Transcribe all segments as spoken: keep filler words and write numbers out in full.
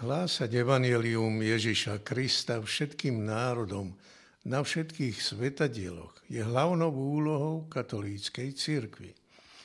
Hlásať evanjelium Ježiša Krista všetkým národom na všetkých svetadieloch je hlavnou úlohou katolíckej cirkvi.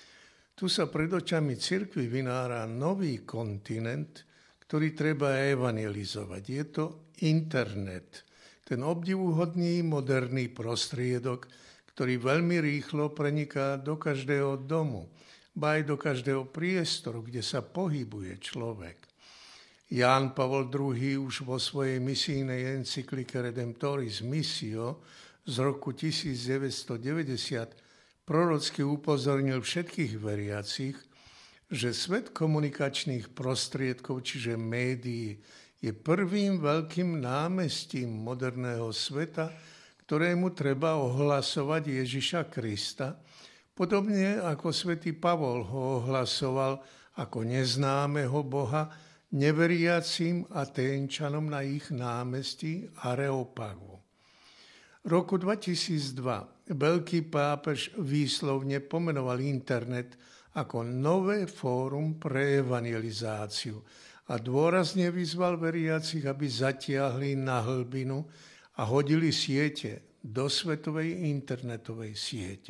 Tu sa pred očami cirkvi vynára nový kontinent, ktorý treba evanjelizovať. Je to internet, ten obdivuhodný moderný prostriedok, ktorý veľmi rýchlo preniká do každého domu, ba aj do každého priestoru, kde sa pohybuje človek. Ján Pavol druhý. Už vo svojej misijnej encyklike Redemptoris Missio z roku devätnásťstodeväťdesiat prorocky upozornil všetkých veriacich, že svet komunikačných prostriedkov, čiže médií, je prvým veľkým námestím moderného sveta, ktorému treba ohlasovať Ježiša Krista, podobne ako svätý Pavol ho ohlasoval ako neznámeho Boha neveriacím Aténčanom na ich námestí Areopagu. Roku dvetisícdva veľký pápež výslovne pomenoval internet ako nové fórum pre evangelizáciu a dôrazne vyzval veriacich, aby zatiahli na hlbinu a hodili siete do svetovej internetovej siete.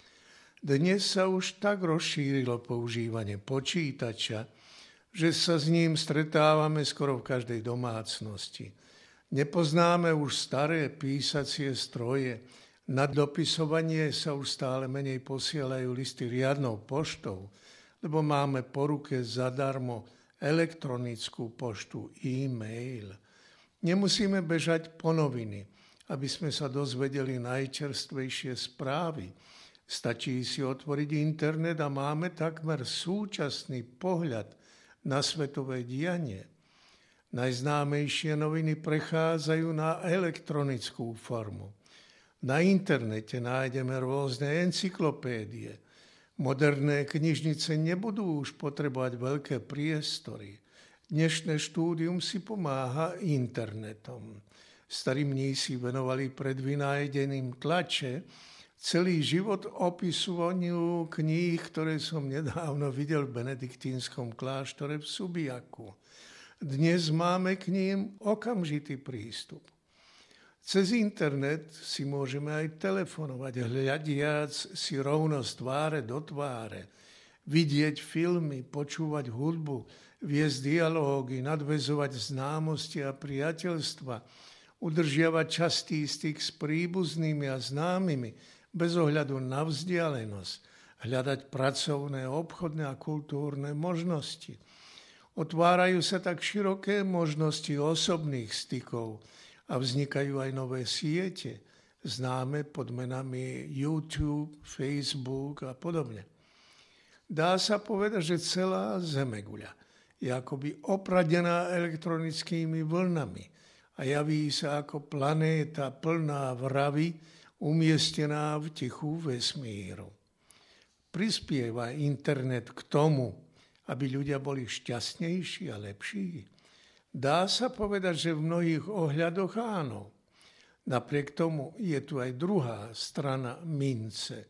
Dnes sa už tak rozšírilo používanie počítača, že sa s ním stretávame skoro v každej domácnosti. Nepoznáme už staré písacie stroje, na dopisovanie sa už stále menej posielajú listy riadnou poštou, lebo máme po ruke zadarmo elektronickú poštu, e-mail. Nemusíme bežať po noviny, aby sme sa dozvedeli najčerstvejšie správy. Stačí si otvoriť internet a máme takmer súčasný pohľad na svetové dianie. Najznámejšie noviny prechádzajú na elektronickú formu. Na internete nájdeme rôzne encyklopédie. Moderné knižnice nebudú už potrebovať veľké priestory. Dnešné štúdium si pomáha internetom. Starí mnísi venovali pred vynájdením tlače celý život opisovaniu kníh, ktoré som nedávno videl v benediktínskom kláštore v Subiaku. Dnes máme k ním okamžitý prístup. Cez internet si môžeme aj telefonovať, hľadiac si rovnosť tváre do tváre, vidieť filmy, počúvať hudbu, viesť dialógy, nadväzovať známosti a priateľstva, udržiavať častý styk s príbuznými a známymi, bez ohľadu na vzdialenosť, hľadať pracovné, obchodné a kultúrne možnosti. Otvárajú sa tak široké možnosti osobných stykov a vznikajú aj nové siete, známe pod menami YouTube, Facebook a podobne. Dá sa povedať, že celá Zemeguľa je akoby opradená elektronickými vlnami a javí sa ako planéta plná vravy, umiestnená v tichu vesmíru. Prispieva internet k tomu, aby ľudia boli šťastnejší a lepší? Dá sa povedať, že v mnohých ohľadoch áno. Napriek tomu je tu aj druhá strana mince.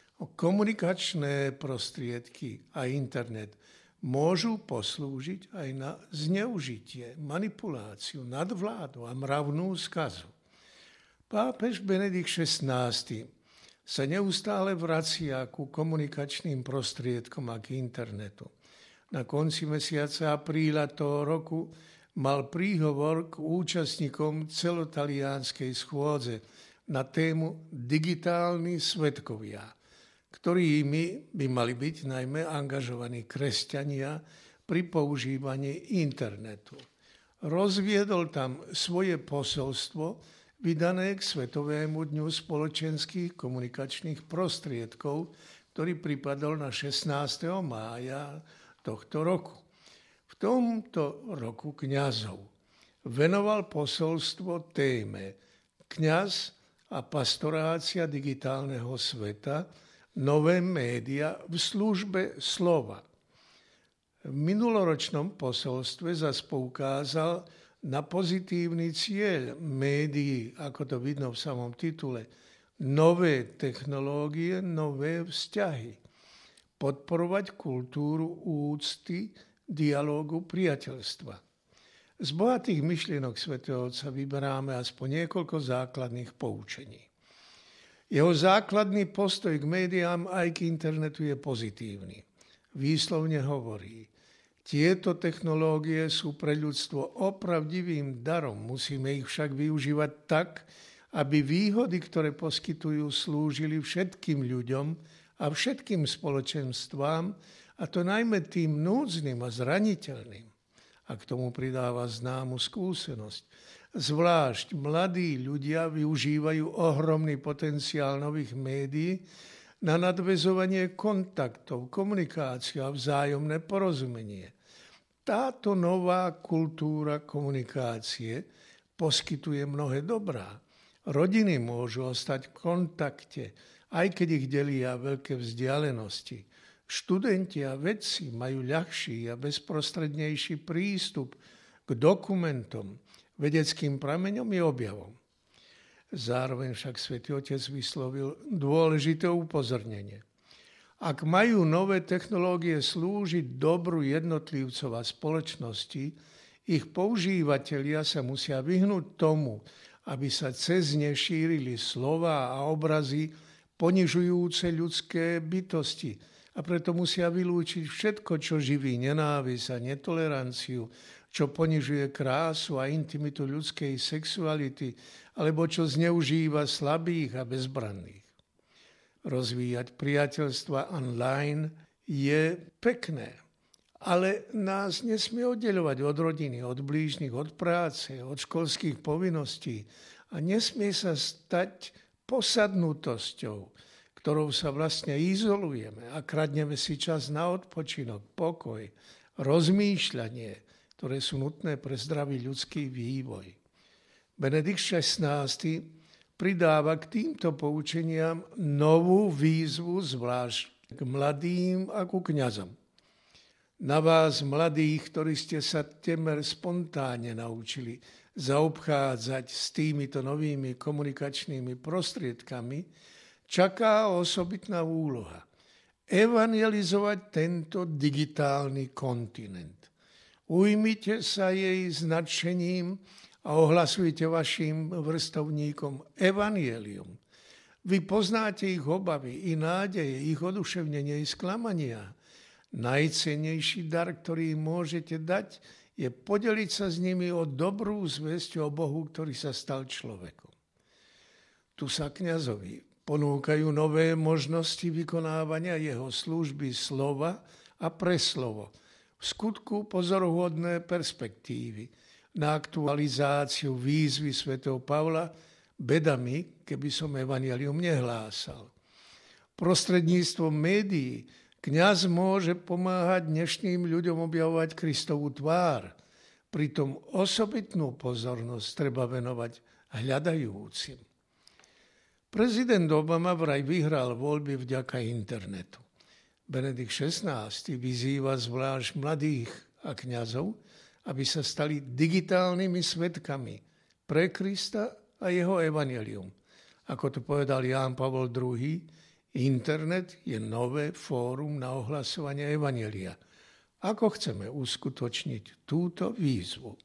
Komunikačné prostriedky a internet môžu poslúžiť aj na zneužitie, manipuláciu, nadvládu a mravnú skazu. Pápež Benedikt šestnásty. sa neustále vracia ku komunikačným prostriedkom a k internetu. Na konci mesiaca apríla toho roku mal príhovor k účastníkom celotalianskej schôdze na tému digitálni svedkovia, ktorými by mali byť najmä angažovaní kresťania pri používaní internetu. Rozviedol tam svoje posolstvo vydané k Svetovému dňu spoločenských komunikačných prostriedkov, ktorý pripadol na šestnásteho mája tohto roku. V tomto roku kňazov venoval posolstvo téme Kňaz a pastorácia digitálneho sveta, nové média v službe slova. V minuloročnom posolstve zas poukázal na pozitívny cieľ médií, ako to vidno v samom titule, nové technológie, nové vzťahy, podporovať kultúru úcty, dialógu, priateľstva. Z bohatých myšlienok svätého Otca vyberáme aspoň niekoľko základných poučení. Jeho základný postoj k médiám aj k internetu je pozitívny. Výslovne hovorí: tieto technológie sú pre ľudstvo opravdivým darom, musíme ich však využívať tak, aby výhody, ktoré poskytujú, slúžili všetkým ľuďom a všetkým spoločenstvám, a to najmä tým núdznym a zraniteľným. A k tomu pridáva známu skúsenosť. Zvlášť mladí ľudia využívajú ohromný potenciál nových médií na nadväzovanie kontaktov, komunikáciu a vzájomné porozumenie. Táto nová kultúra komunikácie poskytuje mnohé dobrá. Rodiny môžu ostať v kontakte, aj keď ich delia veľké vzdialenosti. Študenti a vedci majú ľahší a bezprostrednejší prístup k dokumentom, vedeckým prameňom i objavom. Zároveň však Svätý Otec vyslovil dôležité upozornenie. Ak majú nové technológie slúžiť dobru jednotlivcov a spoločnosti, ich používatelia sa musia vyhnúť tomu, aby sa cez ne šírili slová a obrazy ponižujúce ľudské bytosti, a preto musia vylúčiť všetko, čo živí nenávisť a netoleranciu, čo ponižuje krásu a intimitu ľudskej sexuality, alebo čo zneužíva slabých a bezbranných. Rozvíjať priateľstva online je pekné, ale nás nesmie oddeľovať od rodiny, od blížnych, od práce, od školských povinností a nesmie sa stať posadnutosťou, ktorou sa vlastne izolujeme a kradneme si čas na odpočinok, pokoj, rozmýšľanie, ktoré sú nutné pre zdravý ľudský vývoj. Benedikt šestnásty pridáva k týmto poučeniam novú výzvu, zvlášť k mladým a ku kňazom. Na vás, mladých, ktorí ste sa temer spontánne naučili zaobchádzať s týmito novými komunikačnými prostriedkami, čaká osobitná úloha. Evangelizovať tento digitálny kontinent. Ujmite sa jej s nadšením a ohlasujte vašim vrstovníkom evanjelium. Vy poznáte ich obavy i nádeje, ich oduševnenie i sklamania. Najcennejší dar, ktorý môžete dať, je podeliť sa s nimi o dobrú zvesť o Bohu, ktorý sa stal človekom. Tu sa kňazovi ponúkajú nové možnosti vykonávania jeho služby slova a pre slovo. V skutku pozoruhodné perspektívy na aktualizáciu výzvy svätého Pavla: beda mi, keby som evanjelium nehlásal. Prostredníctvom médií kňaz môže pomáhať dnešným ľuďom objavovať Kristovu tvár. Pritom osobitnú pozornosť treba venovať hľadajúcim. Prezident Obama vraj vyhral voľby vďaka internetu. Benedikt šestnásty vyzýva zvlášť mladých a kňazov, aby sa stali digitálnymi svedkami pre Krista a jeho evanjelium. Ako to povedal Ján Pavol druhý, internet je nové fórum na ohlasovanie evanjelia. Ako chceme uskutočniť túto výzvu?